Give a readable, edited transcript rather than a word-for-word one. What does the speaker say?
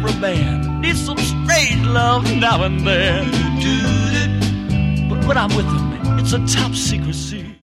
a band. Need some strange love now and then. But when I'm with them, it's a top secrecy.